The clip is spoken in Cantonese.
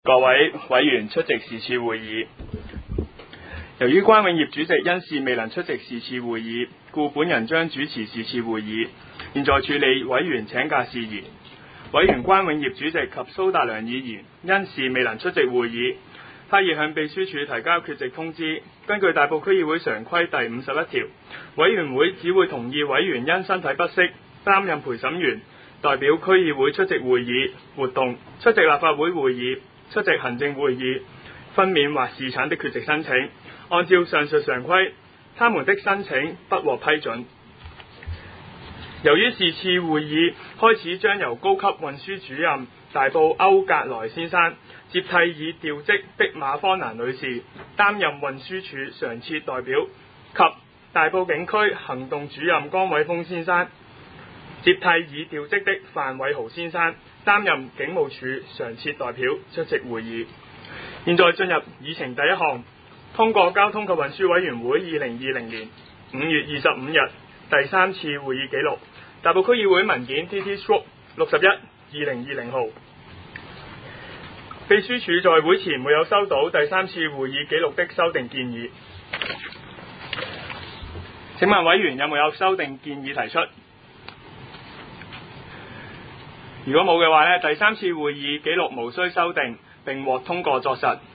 各位委員出席是次會議。由於關永業主席因事未能出席是次會議，故本人將主持是次會議。現在處理委員請假事宜。委員關永業主席及蘇達良議員因事未能出席會議，他已向秘書處提交缺席通知。根據大埔區議會常規第51條，委員會只會同意委員因身體不適擔任陪審員，代表區議會出席會議活動、出席立法會會議、出席行政會議、分娩或侍產的缺席申請。按照上述常規，他們的申請不獲批准。由於是次會議開始將由高級運輸主任大埔歐格萊先生接替已調職的馬芳蘭女士擔任運輸署常設代表，及大埔警區行動主任江偉峰先生接替已調職的范偉豪先生擔任警務處常設代表出席會議。現在進入議程第一項，通過交通及運輸委員會2020年5月25日第3次會議記錄，大埔區議會文件 TT/61/2020 號。秘書處在會前沒有收到第3次會議記錄的修訂建議。請問委員有沒有修訂建議提出？如果冇嘅話，第3次會議記錄無需修訂並獲通過作實。